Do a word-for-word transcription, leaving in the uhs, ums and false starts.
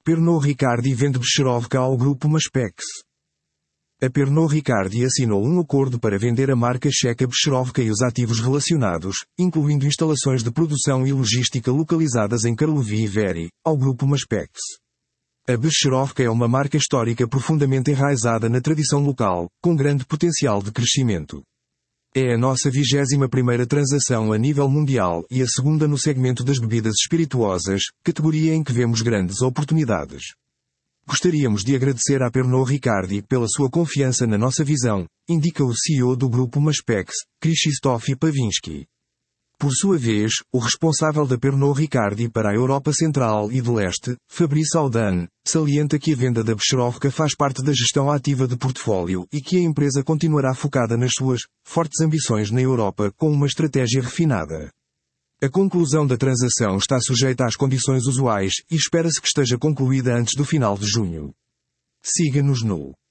Pernod Ricard vende Becherovka ao grupo Maspex. A Pernod Ricard assinou um acordo para vender a marca checa Becherovka e os ativos relacionados, incluindo instalações de produção e logística localizadas em Karlovy Vary, ao grupo Maspex. A Becherovka é uma marca histórica profundamente enraizada na tradição local, com grande potencial de crescimento. É a nossa vigésima primeira transação a nível mundial e a segunda no segmento das bebidas espirituosas, categoria em que vemos grandes oportunidades. Gostaríamos de agradecer à Pernod Ricard pela sua confiança na nossa visão, indica o C E O do grupo Maspex, Krzysztof Pawinski. Por sua vez, o responsável da Pernod Ricard para a Europa Central e de Leste, Fabrice Audin, salienta que a venda da Becherovka faz parte da gestão ativa de portfólio e que a empresa continuará focada nas suas fortes ambições na Europa com uma estratégia refinada. A conclusão da transação está sujeita às condições usuais e espera-se que esteja concluída antes do final de junho. Siga-nos no